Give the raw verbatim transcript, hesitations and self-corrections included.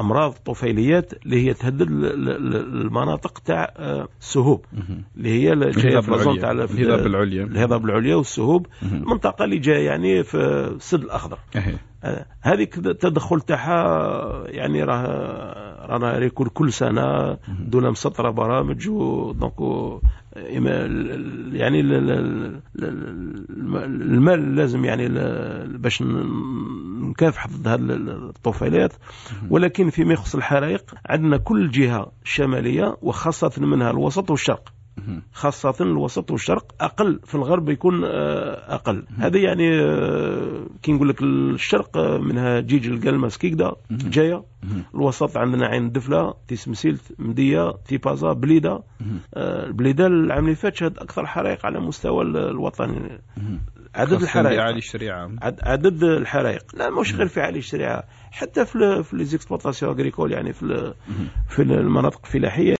امراض طفيليات اللي هي تهدد المناطق تاع السهوب اللي هي الهضاب تاع العليا الهضاب العليا والسهوب، المنطقه اللي جايه يعني في السد الاخضر. هذيك التدخل تاعها يعني راه رانا ريكول كل سنه دوله مسطره برامج دونك يعني المال لازم يعني باش نكافح ضد هذه الطفيلات. ولكن فيما يخص الحرائق عندنا كل جهه شماليه وخاصه منها الوسط والشرق، خاصة الوسط والشرق، أقل في الغرب يكون أقل. هذا يعني كي نقول لك الشرق منها جيج القلمة سكيكدا جاية، الوسط عندنا عين دفلة تيسمسيلت مدية تيبازا بليدة. البليدة العام اللي فات شهد أكثر حرائق على مستوى الوطن. عدد الحرائق عدد الحرائق لا مش غير في عالي الشريعة، حتى في في ليزيكسبلوطاسيون اغريكول يعني في في المناطق الفلاحية.